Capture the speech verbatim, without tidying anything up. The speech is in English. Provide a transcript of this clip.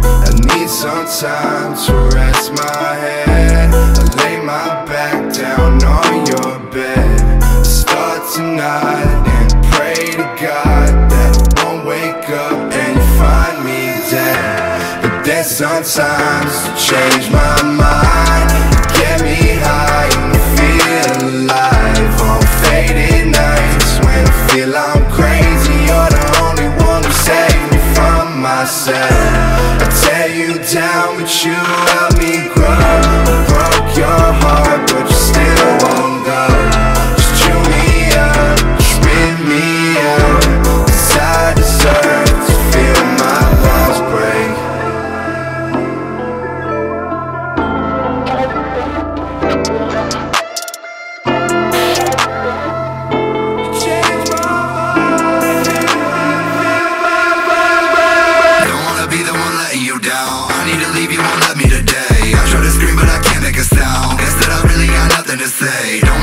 I need some time to rest my head. I lay my back down on your bed. I start tonight and pray to God that I won't wake up and you find me dead. But then sometimes you change my mind, get me high and feel alive. On faded nights when I feel I'm crazy, you're the only one who saved me from myself. I tear you down but you help me grow. I broke your heart but you still won't go. Just chew me up, spit me out, 'cause I deserve to feel my bones break. I need to leave, you won't let me today. I try to scream but I can't make a sound. Guess that I really got nothing to say. Don't